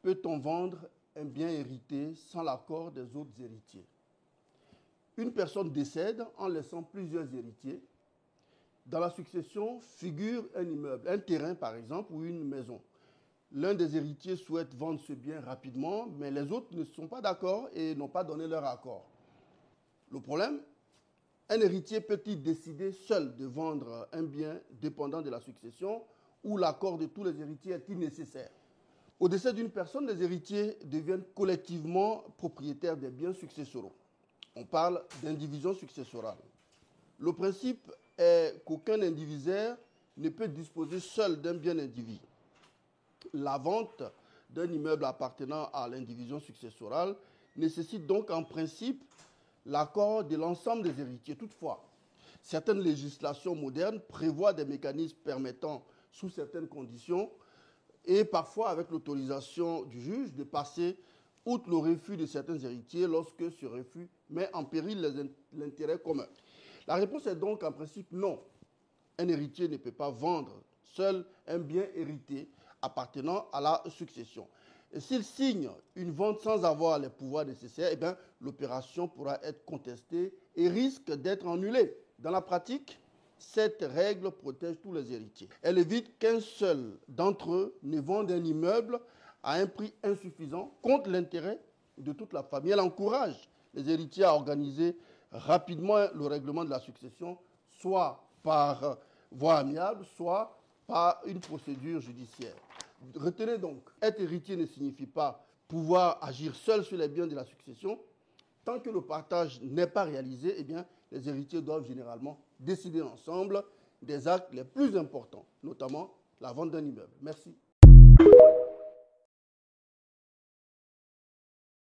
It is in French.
peut-on vendre un bien hérité sans l'accord des autres héritiers? Une personne décède en laissant plusieurs héritiers. Dans la succession figure un immeuble, un terrain par exemple, ou une maison. L'un des héritiers souhaite vendre ce bien rapidement, mais les autres ne sont pas d'accord et n'ont pas donné leur accord. Le problème, un héritier peut-il décider seul de vendre un bien dépendant de la succession ou l'accord de tous les héritiers est-il nécessaire? Au décès d'une personne, les héritiers deviennent collectivement propriétaires des biens successoraux. On parle d'indivision successorale. Le principe est qu'aucun indivisaire ne peut disposer seul d'un bien indivis. La vente d'un immeuble appartenant à l'indivision successorale nécessite donc en principe l'accord de l'ensemble des héritiers. Toutefois, certaines législations modernes prévoient des mécanismes permettant, sous certaines conditions, et parfois avec l'autorisation du juge, de passer outre le refus de certains héritiers lorsque ce refus met en péril l'intérêt commun. La réponse est donc en principe non. Un héritier ne peut pas vendre seul un bien hérité appartenant à la succession. Et s'il signe une vente sans avoir les pouvoirs nécessaires, eh l'opération pourra être contestée et risque d'être annulée. Dans la pratique, cette règle protège tous les héritiers. Elle évite qu'un seul d'entre eux ne vende un immeuble à un prix insuffisant contre l'intérêt de toute la famille. Elle encourage les héritiers à organiser rapidement le règlement de la succession, soit par voie amiable, soit par une procédure judiciaire. Retenez donc, être héritier ne signifie pas pouvoir agir seul sur les biens de la succession. Tant que le partage n'est pas réalisé, eh bien, les héritiers doivent généralement décider ensemble des actes les plus importants, notamment la vente d'un immeuble. Merci.